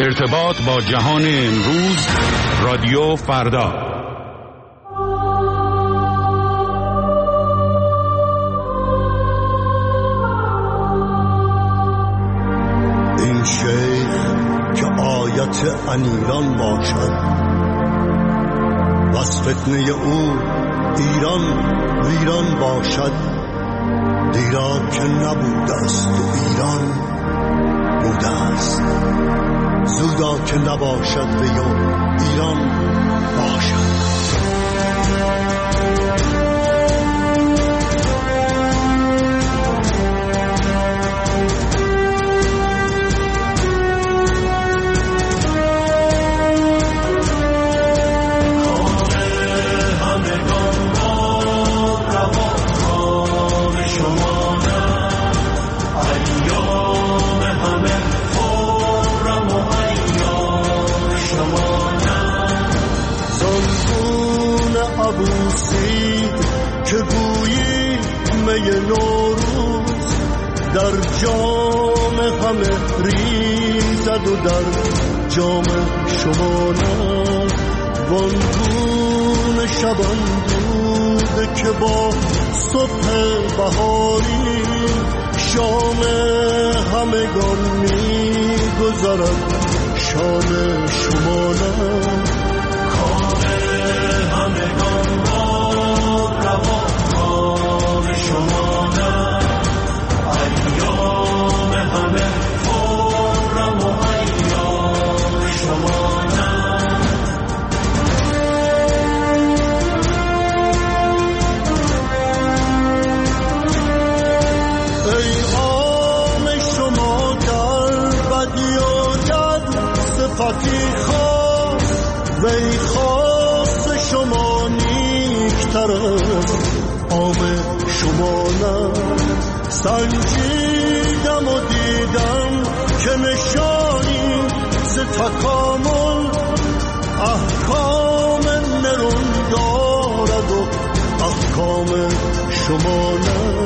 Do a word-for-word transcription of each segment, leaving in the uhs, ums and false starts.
ارتباط با جهان امروز، رادیو فردا. این شیخ که آیت انیران باشد، بس فتنه او ایران ویران باشد. دیرا که نبوده است و ایران بوده است، زودا که نباشد و ایران باشد. که گویی می نوروز در جام همه ریزد و در جام شما نه. وانگون شبان دود که با صبح بهاری شام همگان می گذرد شام شما نه. کام همگان شما نه، ایام همه خرم و ایام شما نه. ای عام شما در بدی و جد صفتی خواست، وی خواست شما نیکتر است عام شما نه. سنجیدم و دیدم که نشانی ز تکامل احکام نرون دارد و احکام شما نه.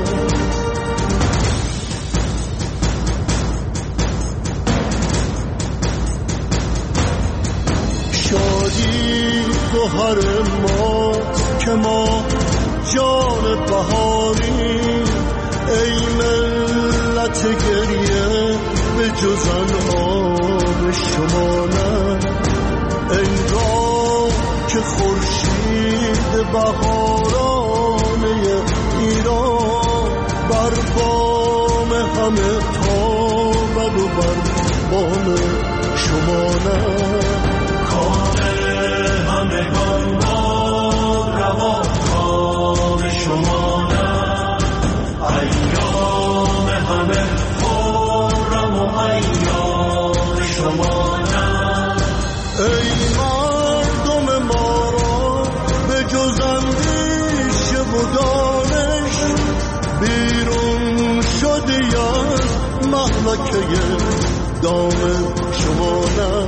شادی گوهر ما که ما جان بهاری، ای ملت گریه به جز آن شما نه. انگار که خورشید بهارانه ایران بر بام همه تابد و بر بام شما نه. کام همگان با روا شما نه، ایام همه خرم و ایام شما نه. ای مردم ما را به جز اندیشه و دانش بیرون شدی از مهلکه دام شما نه.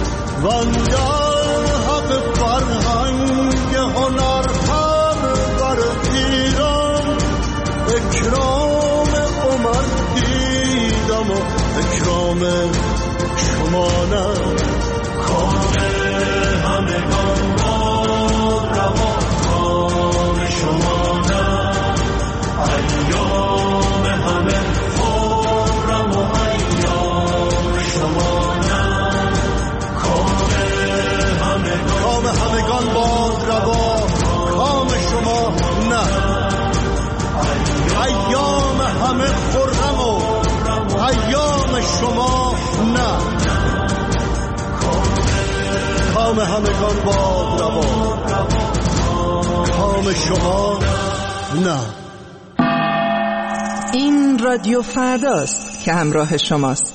وندر حق فرهنگ هنر اکرام عمر دیدم و اکرام شما نه. کام همگان با روا کام شما نه، ایام همه خرم و ایام شما نه. کام همگان کام همگان با روا کام شما نه. ایام همه خرم و ایام شما نه. کام همگان باد روا کام شما نه. این رادیو فرداست که همراه شماست.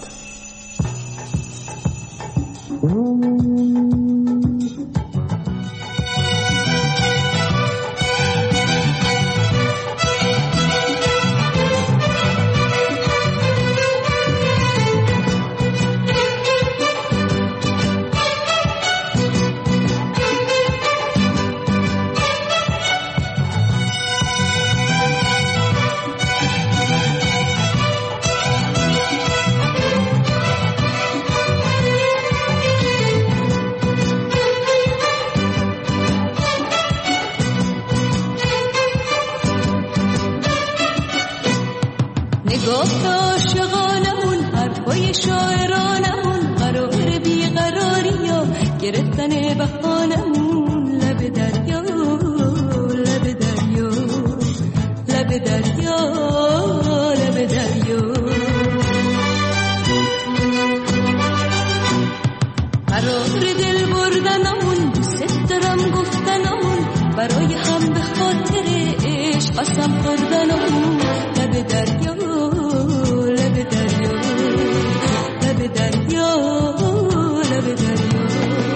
شاعرانمون قرار بیقراری ها گرفتن بهانمون لب دریا لب دریا لب دریا لب دریا قرار دل بردنمون دوست دارم گفتنمون برای هم به خاطر عشق قسم خوردنمون لب دریا لب دریا لب دریا لب دریا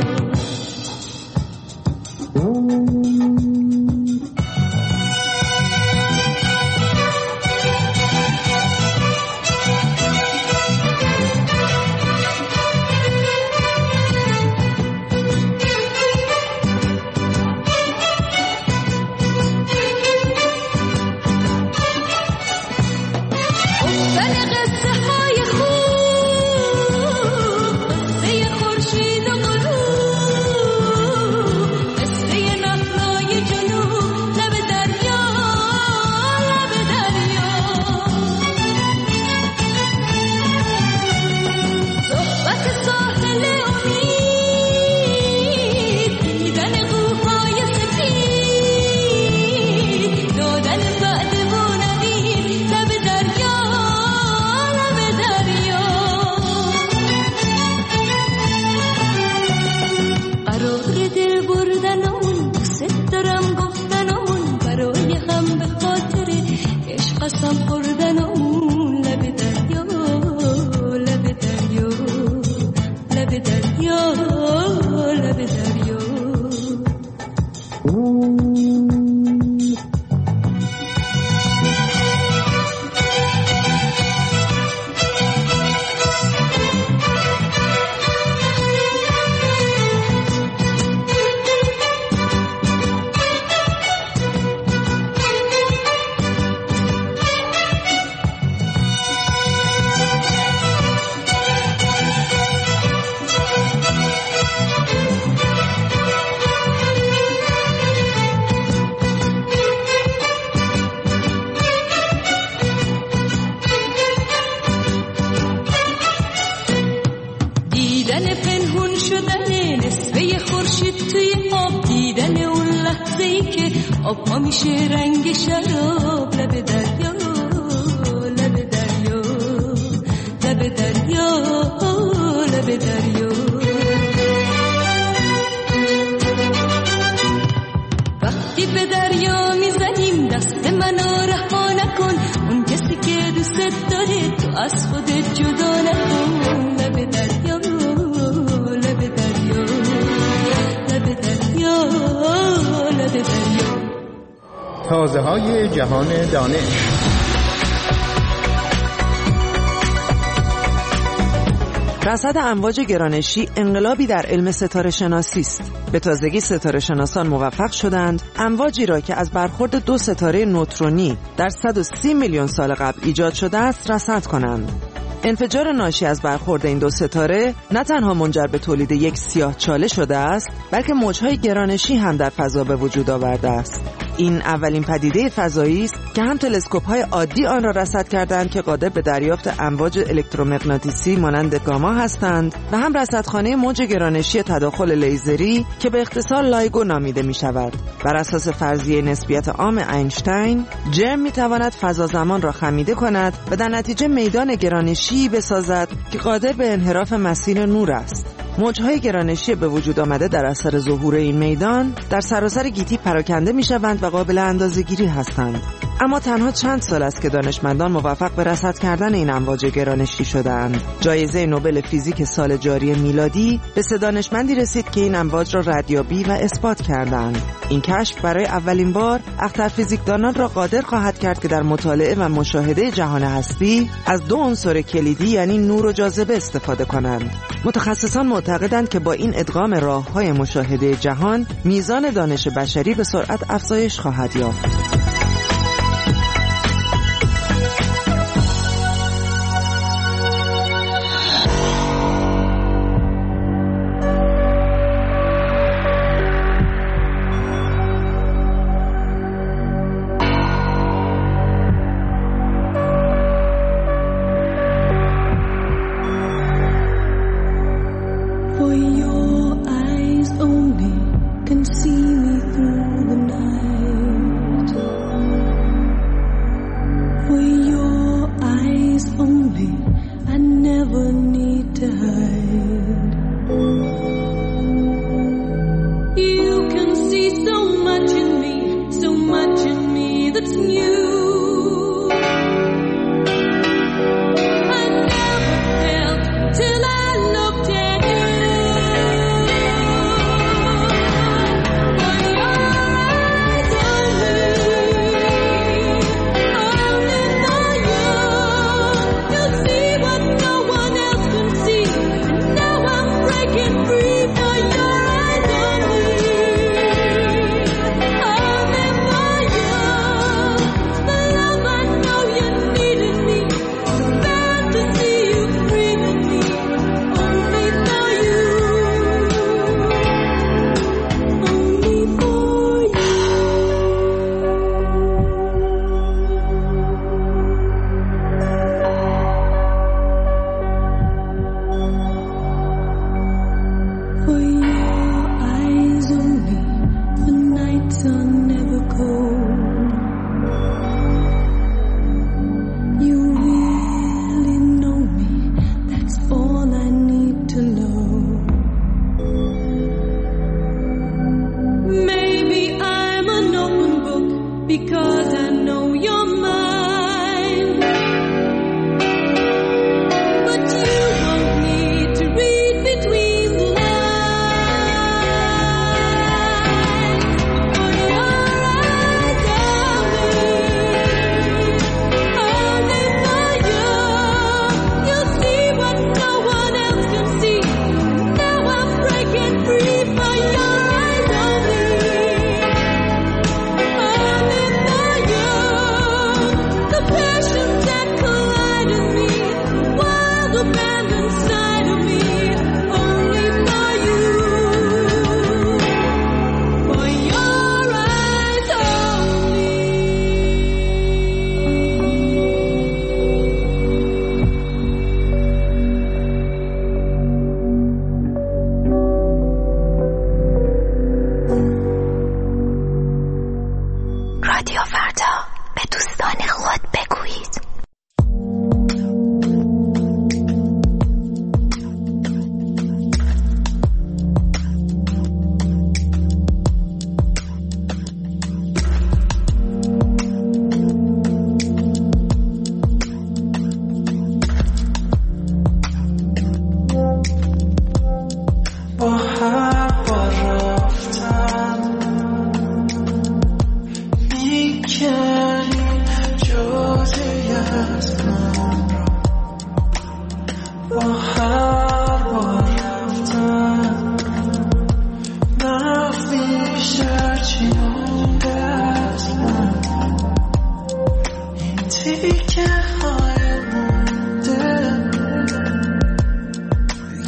آب ما میشه رنگ شراب لب دریا لب دریا لب دریا لب دریا وقتی به دریا میزنیم دست منو رها نکن اون کسی که دوست داره تو از خودت جدا نکن لب دریا لب دریا لب دریا لب دریا تازه های جهان دانش. رصد امواج گرانشی انقلابی در علم ستاره شناسی است. به تازگی ستاره شناسان موفق شدند امواجی را که از برخورد دو ستاره نوترونی در صد و سی میلیون سال قبل ایجاد شده است رصد کنند. انفجار ناشی از برخورد این دو ستاره نه تنها منجر به تولید یک سیاهچاله شده است، بلکه موجهای گرانشی هم در فضا به وجود آورده است. این اولین پدیده فضایی است که هم تلسکوپ‌های عادی آن را رصد کردند که قادر به دریافت امواج الکترومغناطیسی مانند گاما هستند و هم رصدخانه موج گرانشی تداخل لیزری که به اختصار لایگو نامیده می‌شود. بر اساس فرضیه نسبیت عام اینشتین، جرم می‌تواند فضا زمان را خمیده کند و در نتیجه میدان گرانشی بسازد که قادر به انحراف مسیر نور است. موجهای گرانشی به وجود آمده در اثر ظهور این میدان در سراسر گیتی پراکنده می‌شوند و قابل اندازه‌گیری هستند. اما تنها چند سال است که دانشمندان موفق به رصد کردن این امواج گرانشی شدند. جایزه نوبل فیزیک سال جاری میلادی به سه دانشمندی رسید که این امواج را ردیابی و اثبات کردند. این کشف برای اولین بار اخترفیزیکدانان را قادر خواهد کرد که در مطالعه و مشاهده جهان هستی از دو عنصر کلیدی یعنی نور و جاذبه استفاده کنند. متخصصان معتقدند که با این ادغام راه‌های مشاهده جهان میزان دانش بشری به سرعت افزایش خواهد یافت.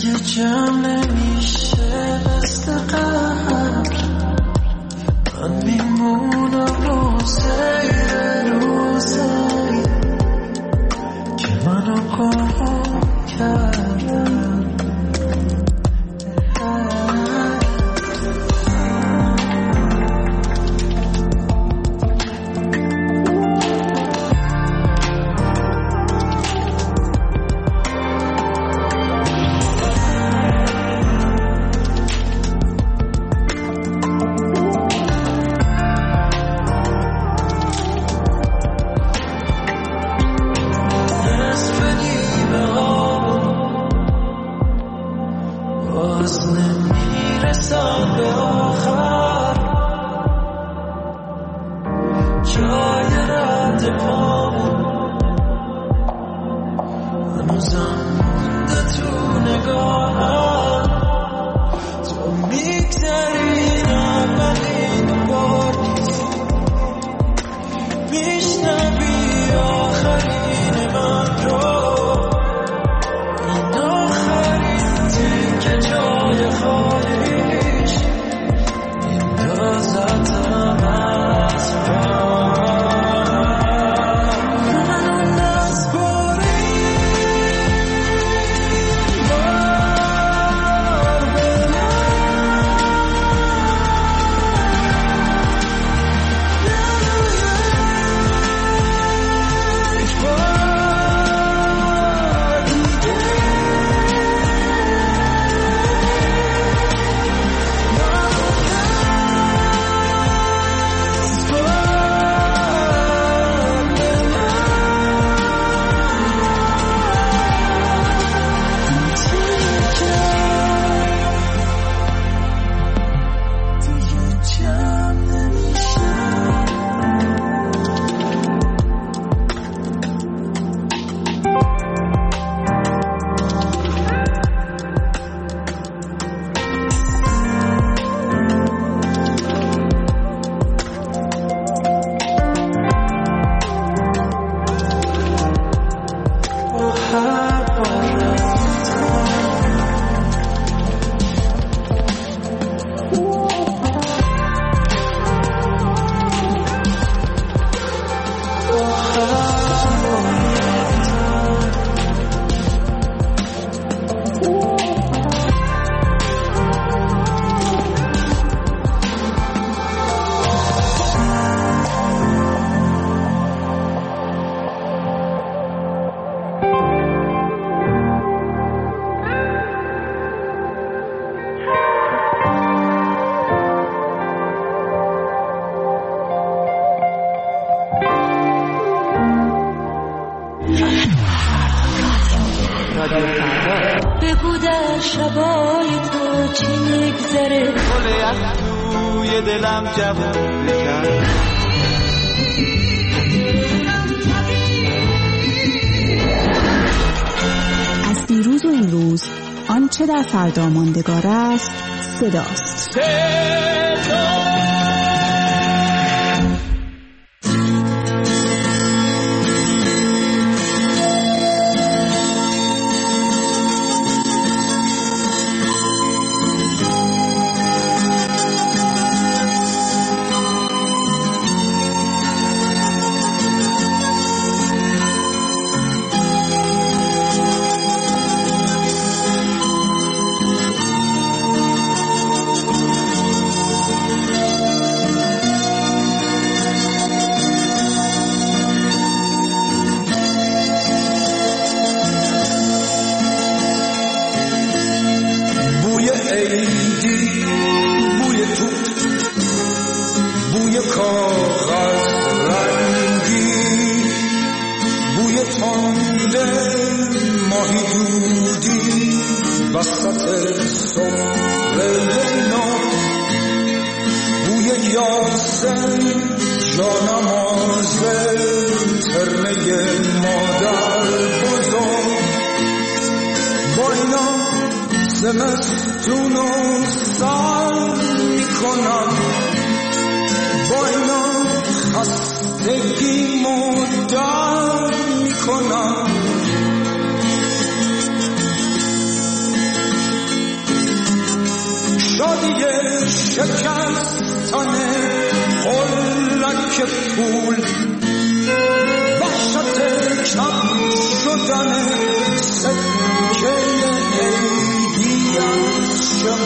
دیگه جمع نمیشه دست قبل من میمونم روزه روزه که منو گم کردم بگو در شبای تو چی میگذره گل یخ توی دلم جوون بکن از دیروز و امروز آنچه در فردا ماندگار است صداست. صدا شادی شکستن قلک پول، وحشت کم شدن سکه عیدی از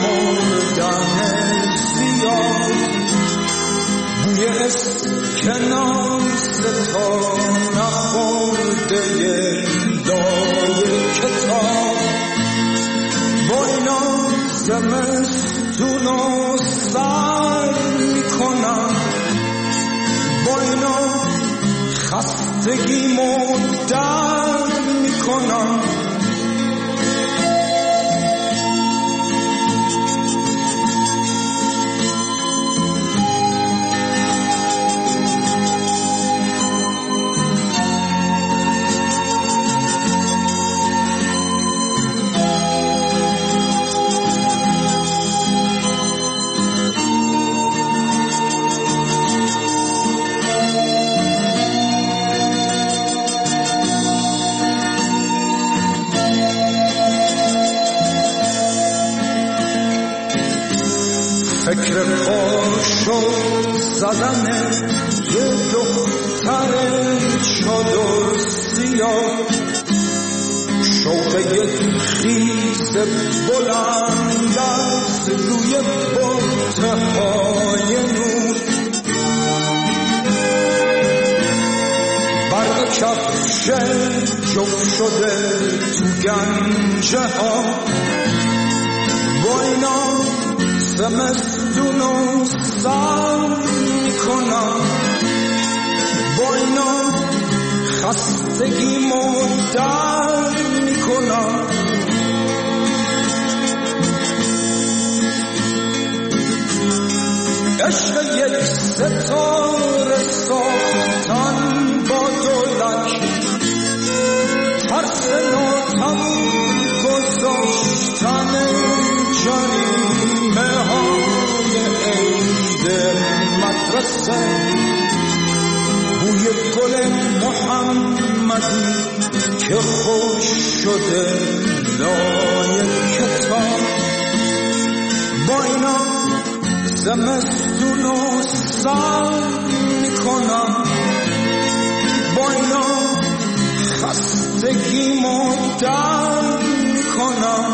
شمردن زیاد، بوی اسکناس تا نخورده لای کتاب، با اینا زمستون و سر میکنم، با اینا خستگی مدر میکنم. فکر پاشو زدن یه دختر چادر سیاه، شوق یک خیز بلند از روی بطهای نور، برق کفش جفت شده تو گنجه ها، با اینا زمستون و سر میکنم، با اینا خستگی مدر میکنم. عشق یک ستاره ساختن با دولک، ترس ناتموم گذاشتن جریمه های عید مدرسه، بوی گل محمدی که خوش شده لای کتاب، با اینا زمستون و سر میکنم، با اینا خستگی مدر میکنم.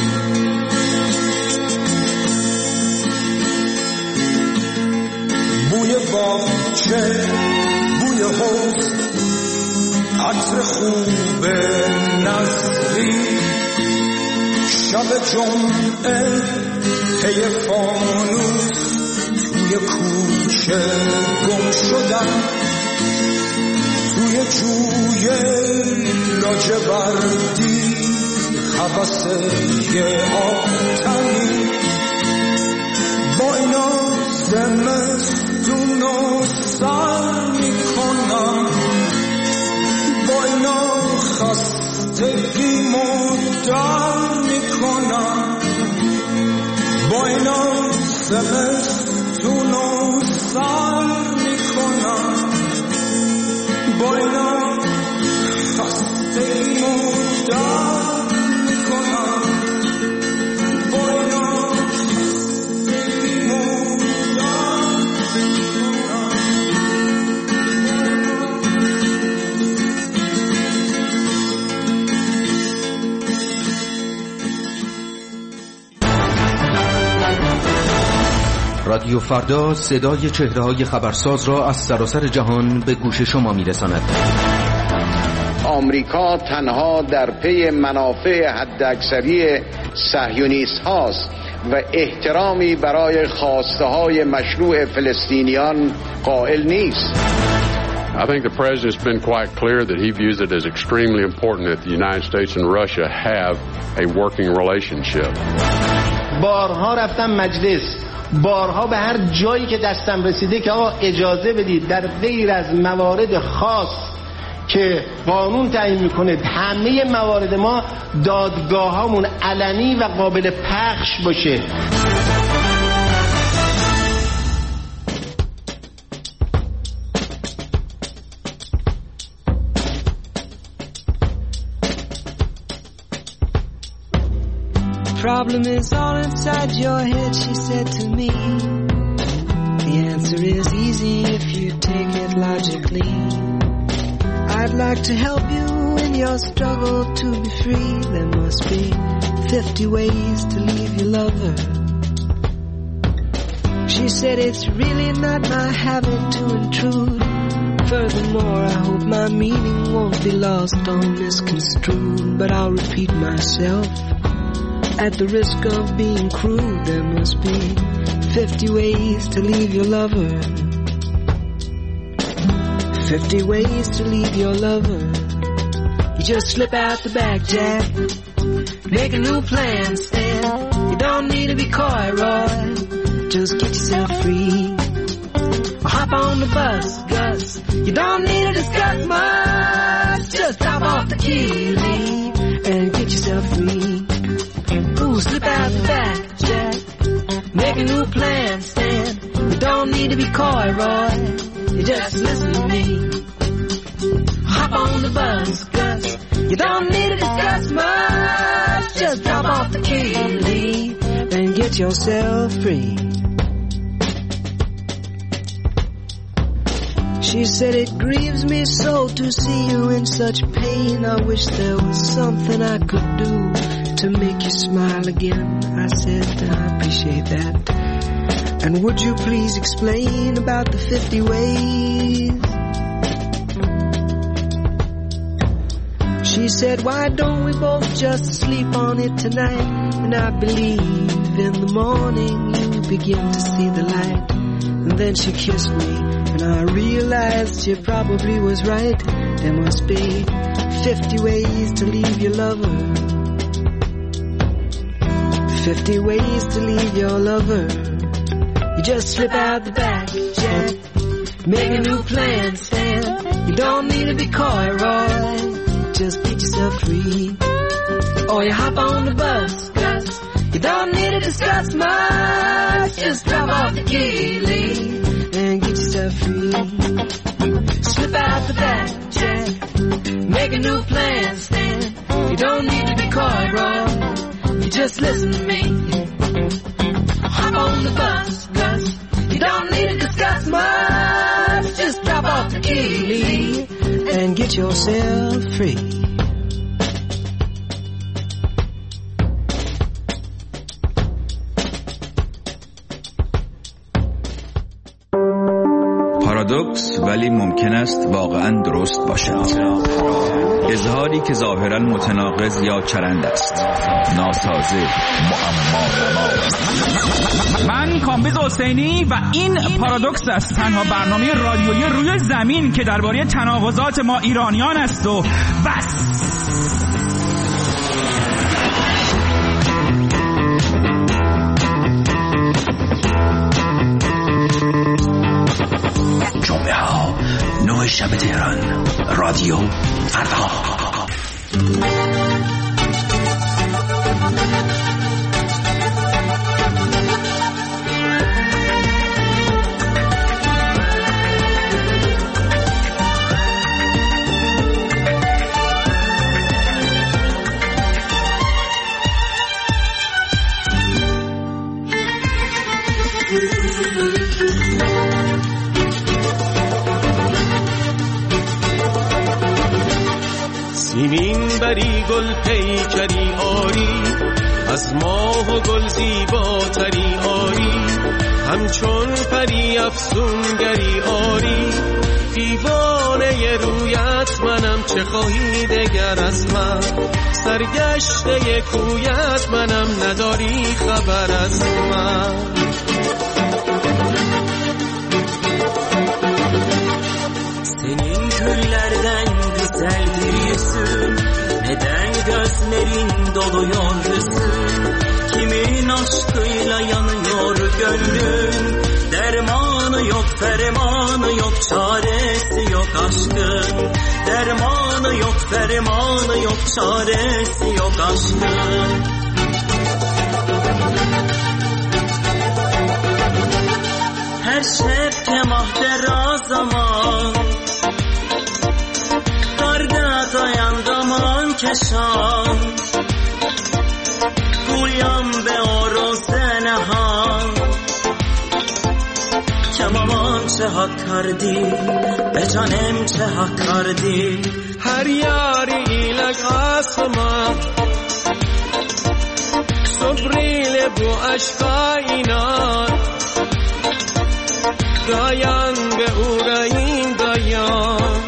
بوی باغچه، بوی حوض، عطر خوب نظری، شب جمعه پی فانوس توی کوچه گم شدم، توی جوی لاجوردی هوس یه آتنی، با اینا زمستون و سر میکنم، با اینا خستگی مدر میکنم، با اینا زمستون و سر میکنم، با اینا خستگی مدر میکنم، با اینا خستگی مدر میکنم. رادیو فردا صدای چهره‌های خبرساز را از سراسر جهان به گوش شما می‌رساند. آمریکا تنها در پی منافع حداکثری صهیونیست هاست و احترامی برای خواسته‌های مشروع فلسطینیان قائل نیست. I think the president's been quite clear that he views it as extremely important that the United States and Russia have a working relationship. بارها رفتم مجلس، بارها به هر جایی که دستم رسیده که آقا اجازه بدید در غیر از موارد خاص که قانون تعیین میکنه همه موارد ما دادگاهامون علنی و قابل پخش باشه. problem is all inside your head, she said to me. The answer is easy if you take it logically. I'd like to help you in your struggle to be free. There must be fifty ways to leave your lover. She said it's really not my habit to intrude. Furthermore, I hope my meaning won't be lost or misconstrued. But I'll repeat myself at the risk of being crude. There must be fifty ways to leave your lover. Fifty ways to leave your lover. You just slip out the back, Jack. Make a new plan, Stan. You don't need to be coy, Roy. Just get yourself free. Or hop on the bus, Gus. You don't need to discuss much. Just drop off the key, leave, and get yourself free. Ooh, slip out the back, Jack. Make a new plan, Stan. You don't need to be coy, Roy. You just listen to me. Hop on the bus, Gus. You don't need to discuss much. Just drop off the key, leave, and get yourself free. She said it grieves me so to see you in such pain. I wish there was something I could do to make you smile again. I said I appreciate that. And would you please explain about the fifty ways? She said, why don't we both just sleep on it tonight? And I believe in the morning you begin to see the light. And then she kissed me, and I realized she probably was right. There must be fifty ways to leave your lover. Fifty ways to leave your lover. You just slip out the back, Jack. Make a new plan, Stan. You don't need to be coy, Roy. Just get yourself free. Or you hop on the bus, Gus. You don't need to discuss much. Just drop off the key, leave, and get yourself free. Slip out the back, Jack. Make a new plan, Stan. You don't need to be coy, Roy. You just listen to me. Hop on the bus, Gus. You don't need to discuss much. Just drop off the key, leave, and get yourself free. پارادوکس ولی ممکن است واقعا درست باشد. اظهاری که ظاهرا متناقض یا چرند است، ناسازه، معما. من کامبیز حسینی و این پارادوکس است، تنها برنامه رادیویی روی زمین که درباره تناقضات ما ایرانیان است و بس. جمعه ها نه شب تهران، رادیو فردا. سیمین بری گل پیکری آری، از ماه و گل زیباتری آری، همچون پری افسونگری آری، دیوانه رویت منم چه خواهی دگر از من، سرگشته کویت منم نداری خبر az من. Senin güllerden güzeldir yüzün, neden gözlerin doluyor hüzün, kimin aşkıyla yanıyor gönlün, dermanı yok fermanı yok çaresi yok aşkın, dermanı yok fermanı yok çaresi yok aşkın. Her şef kemahder zaman, karda dayan daman keşan, گویم به عروس نهان که مامان چه حق کردی به جانم چه حق کردی هر یاری ایلک آسما صبریل بو عشقا اینان دایان به او رایین دایان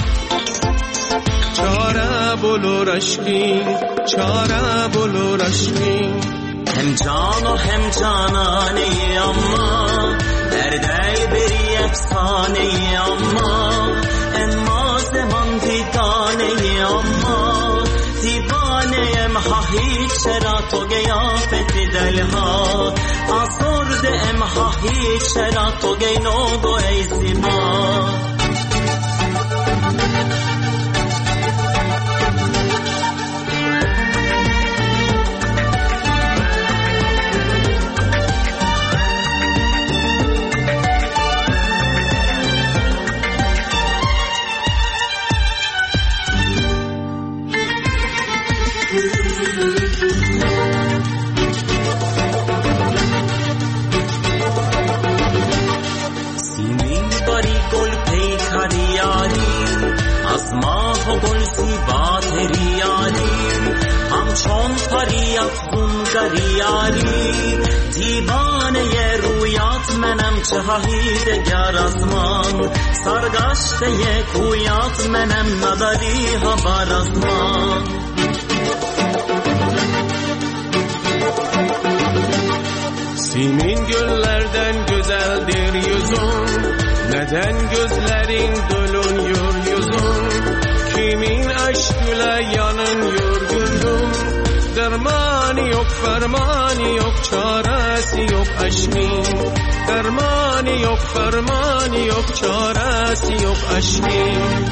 چاره بلو رشقین چاره بلو رشقین هم جان و هم جانانه اما درده بری افسانه اما اما زمان دیدانه اما دیوانه امها هیچ چرا تو گیافت دلها آسرد امها هیچ چرا تو گی نوگو ای زیبا ماه و گل زیبات ریالی همچون پری افزون گریالی دیوانه رویات منم چه هایی دگر از من سرگشته کویات منم نداری خبر از من Simin göllerden güzeldir yüzün Neden gözlerin doluyor yüzün Kimin aşkıyla yanın yorgundum Dermanı yok fermanı yok çaresi yok aşkın Dermanı yok fermanı yok çaresi yok aşkın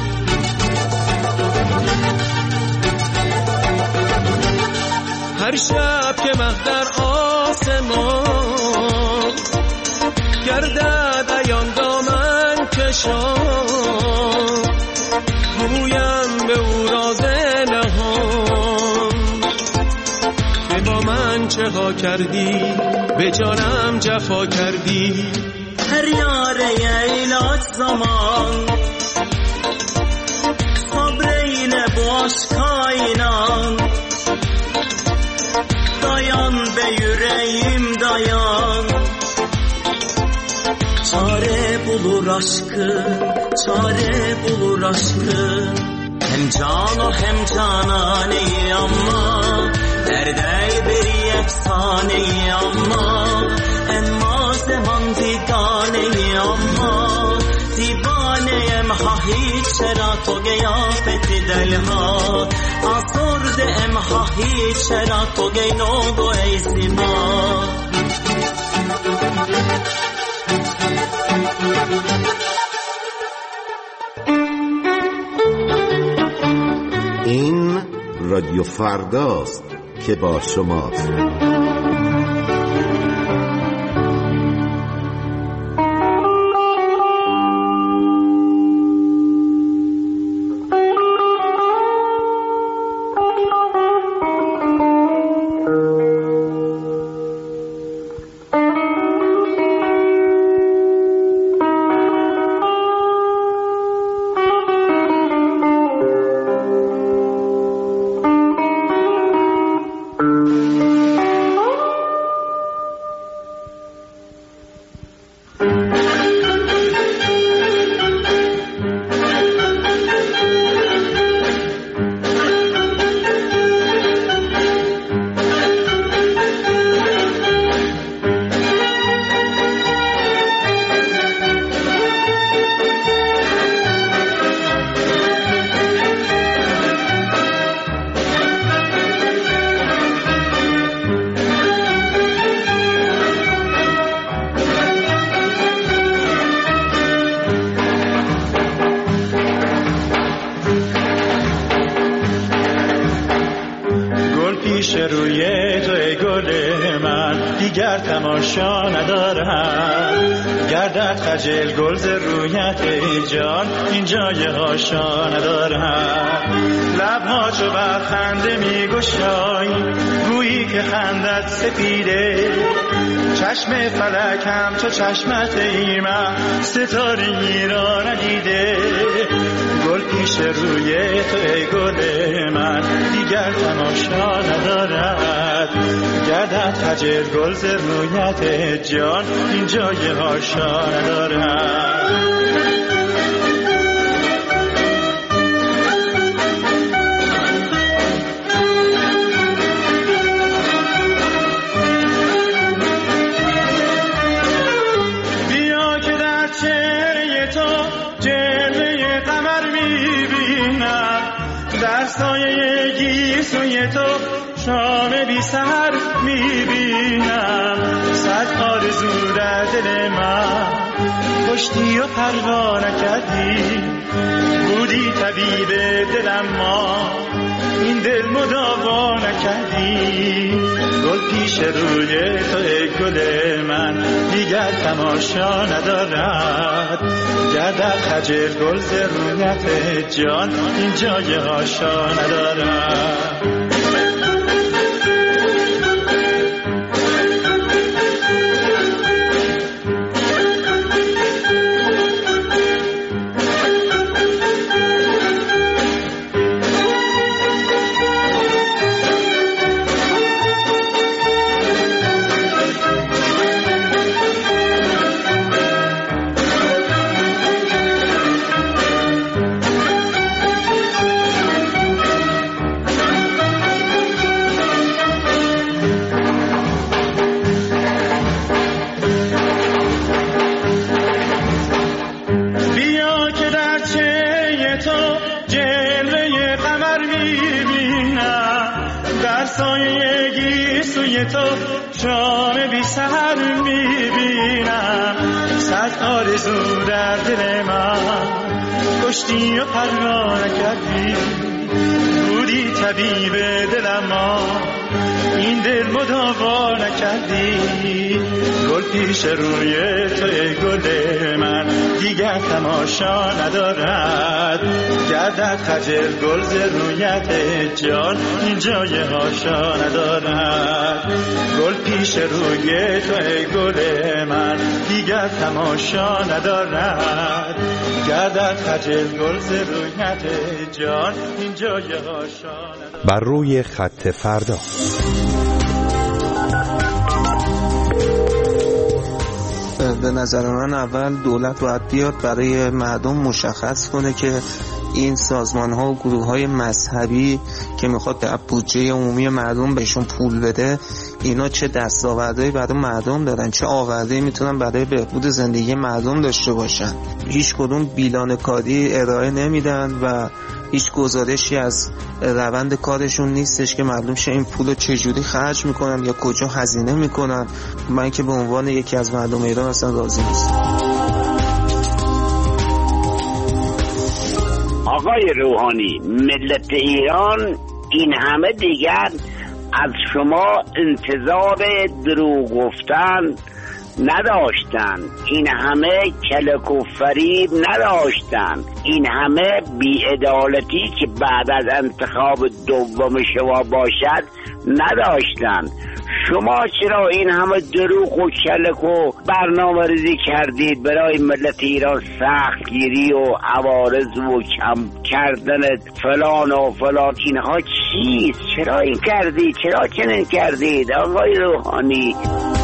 Her şab که مه در آسمان گردد ایان دامن کشان گویم به او راز نهان که با من چه ها کردی به جانم جفا کردی هر یاره ایلات زمان صبرین باش کائنان dayan be yüreğim dayan çare bulur aşkın çare bulur aşkın hem cano hem canane ama derde bir efsane ama emma zaman didane ama دیوانه‌ام ها هیچ چرا تو گیافت دلها آسرده‌ام ها هیچ چرا تو گی نوگو ای زیبا این رادیو فرداست که با شماست تماشا ندارم گردت خجل گل ز رویت ای جان این جای هاشا ندارم لبها چو بر خنده می گشایی گویی که خندت سپیده چشم فلک هم چو چشمت ایمه ستارگی را ندیده گل پیش روی تو ای گل من دیگر تماشا ندارد گردد خجل گل ز رویت جان این جای هاشا ندارد سایه گیسوی تو شام بی سحر میبینم صد آرزو در دل من کشتی و پروا نکردی بودی طبیب دلم ما این دل مداوا نکردی گل پیش روی تو ای گل من دیگر تماشا ندارد گردد خجل گل ز رویت جان این جای هاشا ندارد تو شام بی سحر میبینم صد آرزو در دل من کشتی و پروا نکردی بودی طبیب دلم ما این دل مداوا نکردی گل پیش روی تو ای گل من دیگر تماشا ندارد گردد خجل گل ز رویت جان این جای هاشا ندارد گل پیش روی تو ای گل من دیگر تماشا ندارد گردد خجل گل ز رویت جان این جای هاشا ندارد. بر روی خط فردا به نظر من اول دولت باید بیاد برای مردم مشخص کنه که این سازمان ها و گروه های مذهبی که میخواد در بودجه عمومی مردم بهشون پول بده اینا چه دستاوردهایی برای مردم دارن، چه آوردهایی میتونن برای بهبود زندگی مردم داشته باشن. هیچ کدوم بیلان کاری ارائه نمیدن و هیچ گزارشی از روند کارشون نیستش که معلوم شه این پولو چجوری خرج میکنن یا کجا هزینه میکنن. من که به عنوان یکی از مردم ایران اصلا راضی نیستم. آقای روحانی، ملت ایران این همه دیگر از شما انتظار دروغ گفتن نداشتن، این همه کلک و فریب نداشتن، این همه بی‌عدالتی که بعد از انتخاب دوم شما باشد نداشتن. شما چرا این همه دروغ و کلک و برنامه ریزی کردید برای ملت ایران؟ سخت گیری و عوارض و کم کردن فلان و فلان اینها چیست؟ چرا این کردید؟ چرا چنین کردید آقای روحانی؟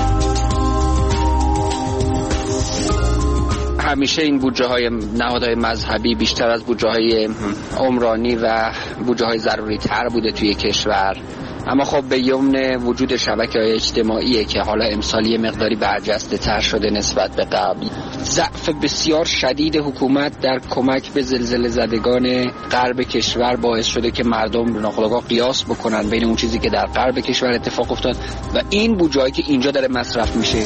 همیشه این بودجه های نهادهای مذهبی بیشتر از بودجه های عمرانی و بودجه های ضروری تر بوده توی کشور، اما خب به یمن وجود شبکه‌های اجتماعیه که حالا امسال یه مقداری برجسته تر شده نسبت به قبل. ضعف بسیار شدید حکومت در کمک به زلزله زدگان غرب کشور باعث شده که مردم ناخودآگاه قیاس بکنن بین اون چیزی که در غرب کشور اتفاق افتاد و این بودجه‌ای که اینجا داره مصرف میشه.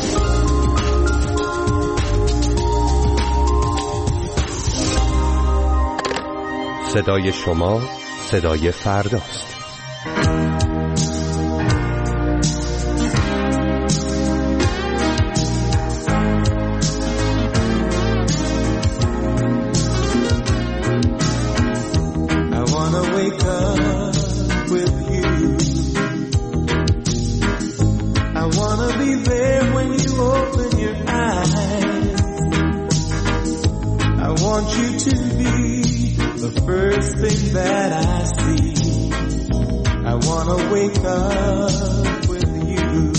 صدای شما صدای فرداست. I wanna thing that I see. I wanna wake up with you.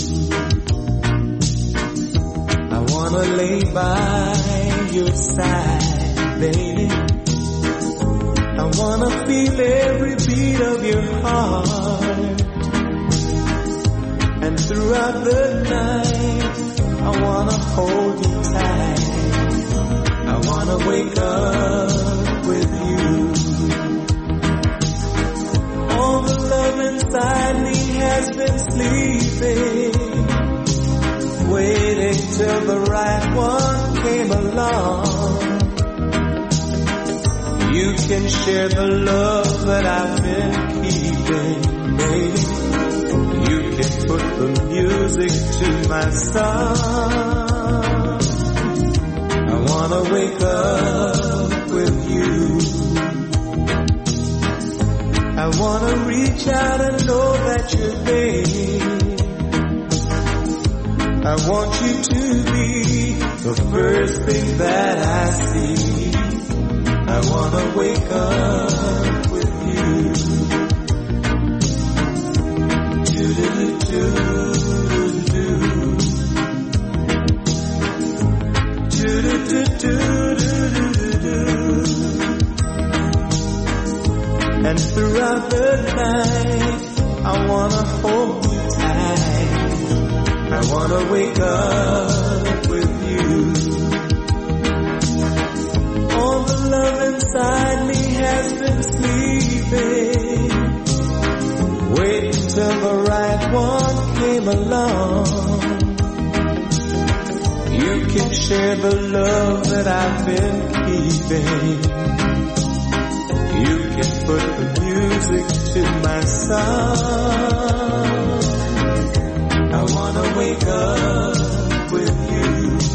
I wanna lay by your side, baby. I wanna feel every beat of your heart. And throughout the night, I wanna hold you tight. I wanna wake up with you. All the love inside me has been sleeping, waiting till the right one came along. You can share the love that I've been keeping, baby. You can put the music to my song. I wanna wake up with you. I wanna reach out and know that you're there. I want you to be the first thing that I see. I wanna wake up with you. Do-do-do-do-do. Do-do-do-do-do-do-do. And throughout the night, I wanna hold you tight. I wanna wake up with you. All the love inside me has been sleeping, waiting till the right one came along. You can share the love that I've been keeping. You can put the music to my song. I wanna wake up with you.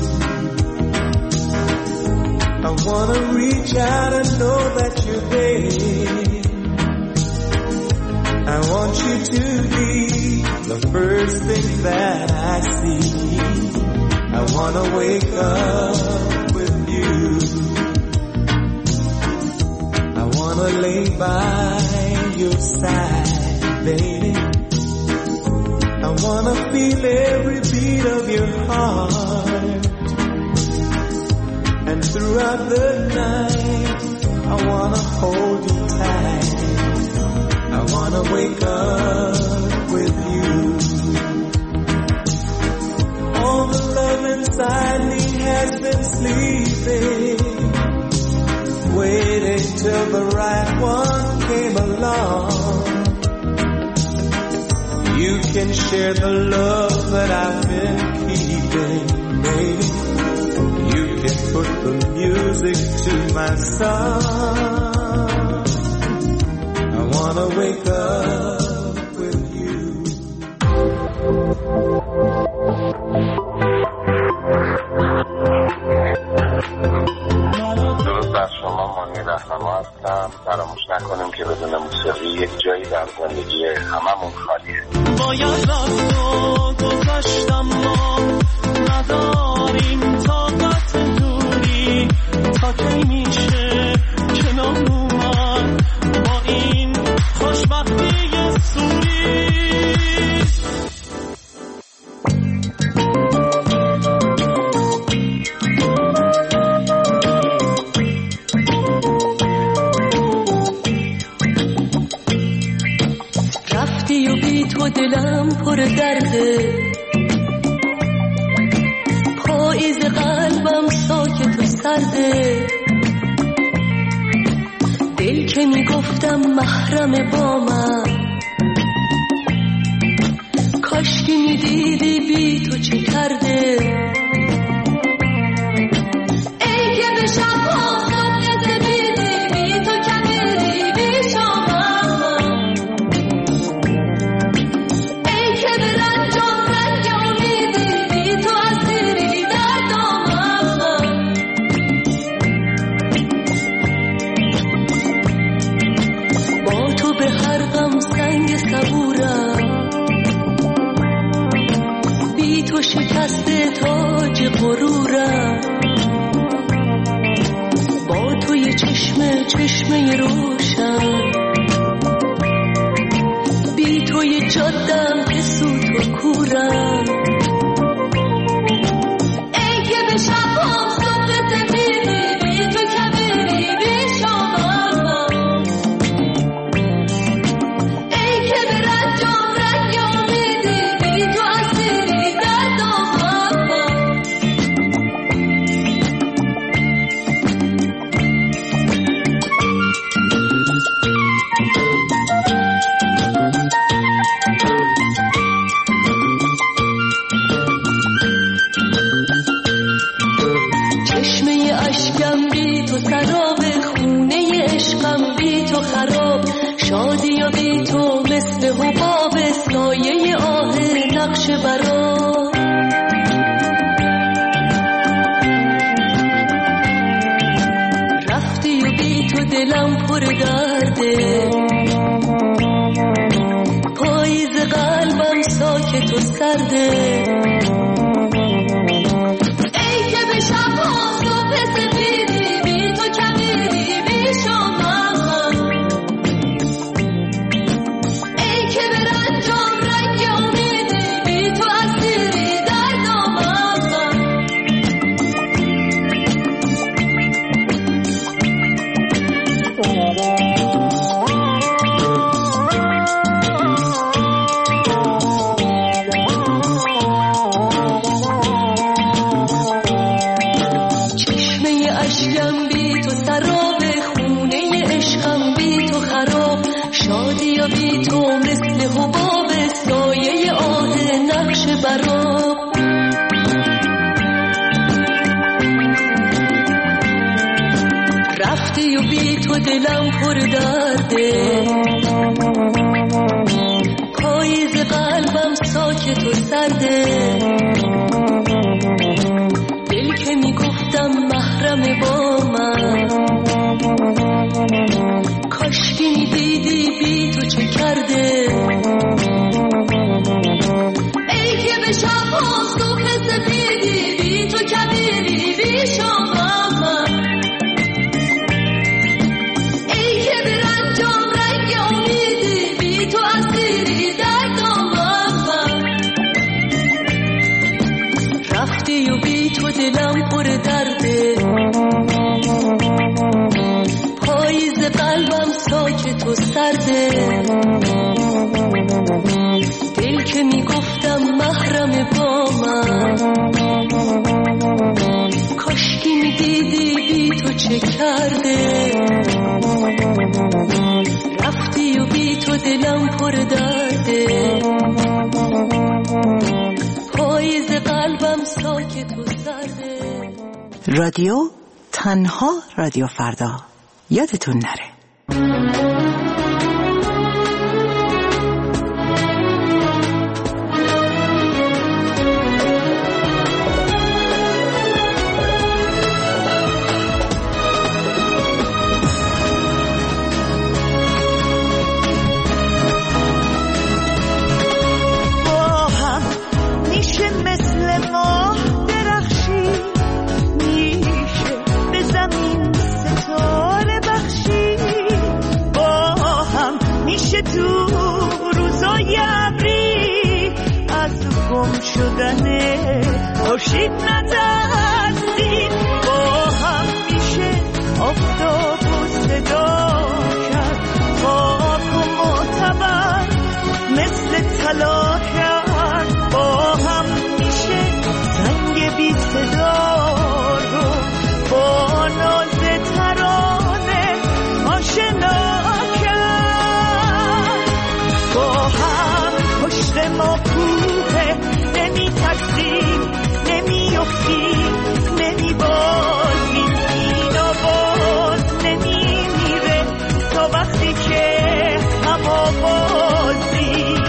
I wanna reach out and know that you're there. I want you to be the first thing that I see. I wanna wake up with you. I wanna lay by your side, baby. I wanna feel every beat of your heart. And throughout the night, I wanna hold you tight. I wanna wake up with you. All the love inside me has been sleeping, waiting till the right one came along. You can share the love that I've been keeping, baby. You can put the music to my song. I wanna wake up with you. درود بر شما، مانی رهنما هستم. فراموش نکنیم که بدون موسیقی یک جایی در زندگی هممون خالیه. باید رفت و گذشتم ما نداریم طاقت دوری، تا کی میشه کنار اومد با این خوشبختی سوری. رفتی و بی تو دلم پر درده، پاییز قلبم ساکت و سرده. دل که میگفتم محرم با من، کاشکی میدیدی بی تو چه کرده. ای که به شبها خطت بیدی بی تو کمیدی بی شامم، ای که به رنجام رنج امیدی بی تو اسیری در دامم. با تو به هر غم سنگ صبورم، بی تو شکست تاج غرورم. با تو یه چشم چشمه روشن، بی توی جادم که سوت و کورم، ای که به شب هم صبح سفیدی، بی تو کبیری بی شامم، ای که به رنجام رنگ امیدی، بی تو اسیری در دامم. شادی و بی تو مثل حباب سایه آه نقش برا، رفتی و بی تو دلم پر درده، پاییز قلبم ساکت و سرده، ای که به شب ها صبح سفیدی، بی تو کبیری بی شامم، رفتی و بی تو دلم پر درده، پاییز قلبم ساکت و سرده، دل که میگفتم محرم با من، کاشکی میدیدی بی تو چه کرده، ای که به شب ها صبح سفیدی، بی تو کبیری بی شامم، ای که به رنجام رنگ امیدی، بی تو اسیری در دامم، رفتی و بی تو دلم پر درده، پاییز قلبم ساکت و سرده، دل که میگفتم محرم با من، کاشکی میدیدی بی تو چه کرده، رفتی و بی تو دلم پر درده، پاییز قلبم ساکت و سرده. رادیو تنها رادیو فردا، یادتون نره. شدنه خورشید نترسید، با هم میشه آفتاب و صدا کرد، خاک و معتبر مثل طلا کرد، با هم میشه زنگ بی صدا رو با ناز ترانه آشنا کرد، با هم پشت ما کوه نمی تکسیم نمی افتیم نمی بازیم، این آواز نمی میره تا وقتی که هم آوازیم.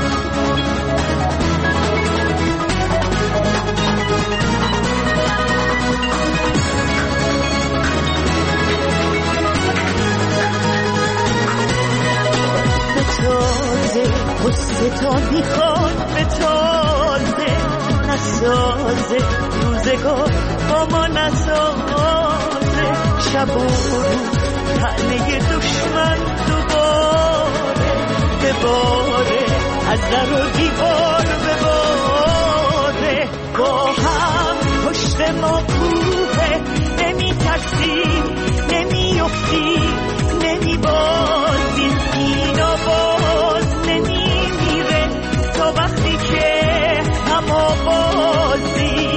به تازه قصه تا میخواد به تازه نسازه، روزگار با ما نسازه، شب و روز طعنه دشمن دوباره بباره از در و دیوار بباره با هم پشت ما کوه نمی ترسیم نمی افتیم نمی بازیم این آواز نمی میره تا وقتی که هم آوازیم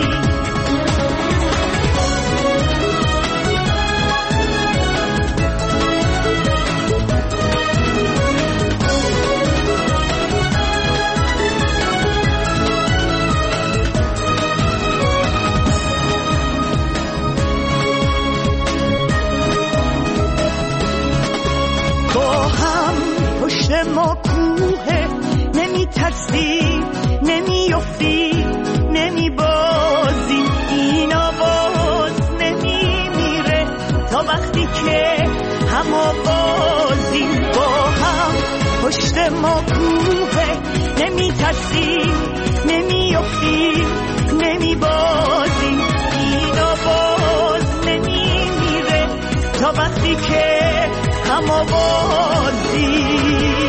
ما کوه نمی ترسیم نمی افتیم نمی بازیم این آواز نمی میره تا وقتی که هم آوازیم با هم پشت ما کوه نمی ترسیم نمی افتیم نمی بازیم این آواز نمی میره تا وقتی که هم آوازیم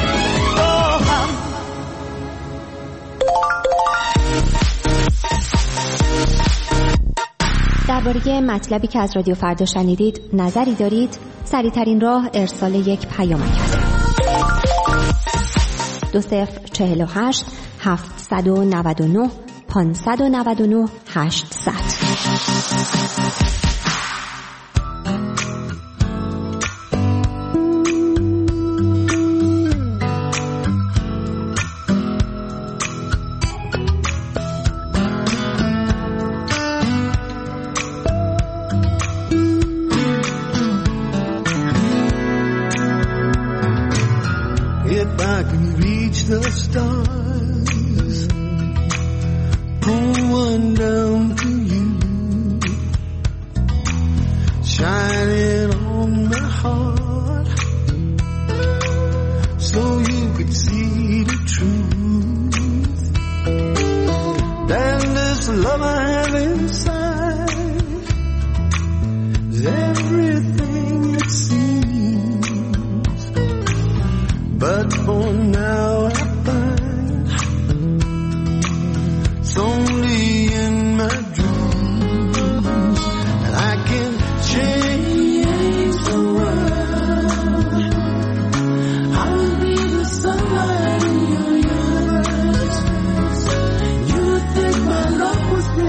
درباره مطلبی که از رادیو فردا شنیدید نظری دارید؟ سریع‌ترین راه ارسال یک پیامک است. دو صفر چهل و هشت هفتصد و نود و نه پانصد و نود و نه هشتصد.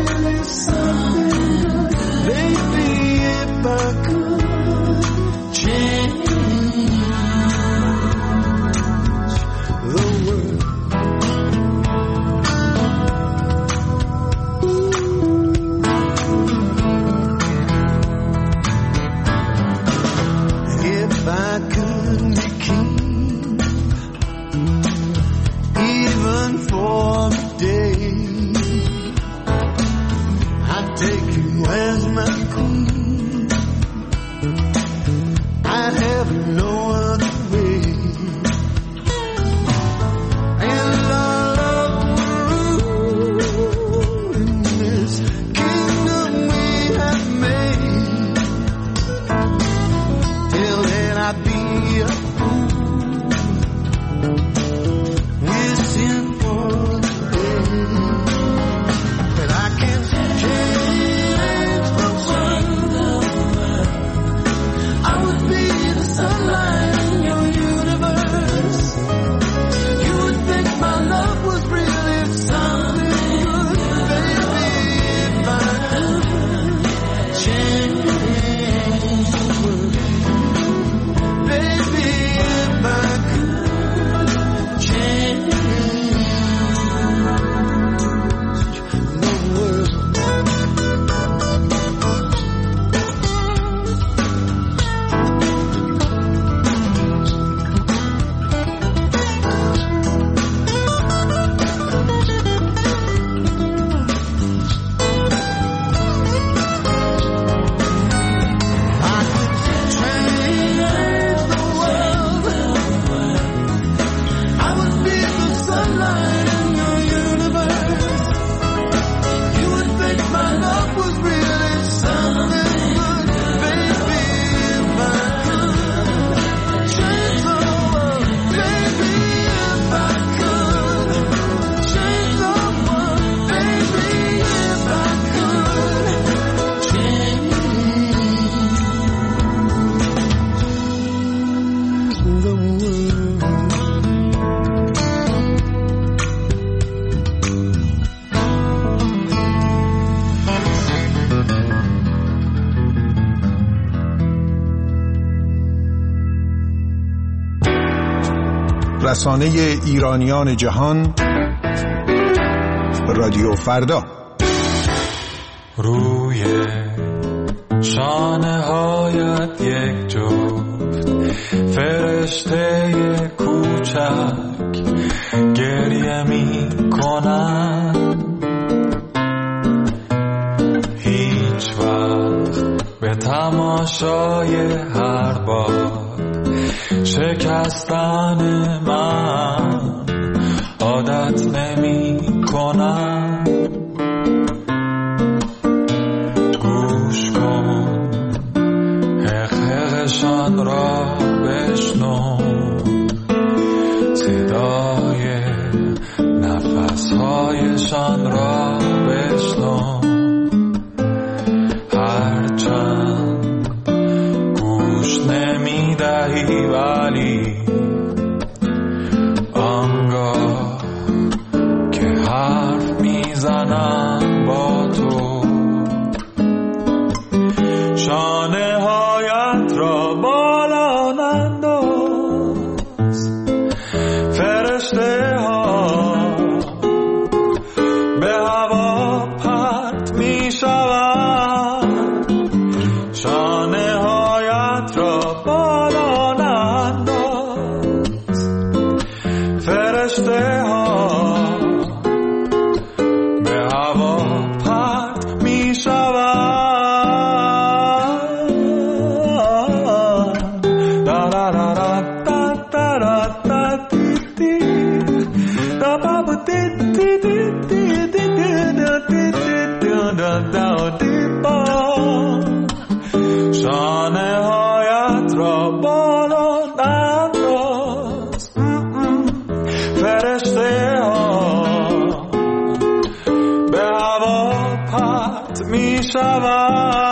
Change رسانه ایرانیان جهان، رادیو فردا. روی شانه هایت یک جفت فرشته کوچک گریه می کنن، هیچ وقت به تماشای هر بار شکستن من عادت نمی کنم. گوش کن حقحقشان را بشنو، صدای نفسهایشان را بشنو، هرچند گوش نمی دهی ولی آنگاه که حرف میزنم با تو، شانه هایت را بالا ننداز، فرشته ها به هوا پرت می شوند، شانه هایت را بالا ننداز، فرشته ها به هوا پرت می شوند. شانه هایت را بالا ننداز، فرشته ها به هوا پرت می شوند.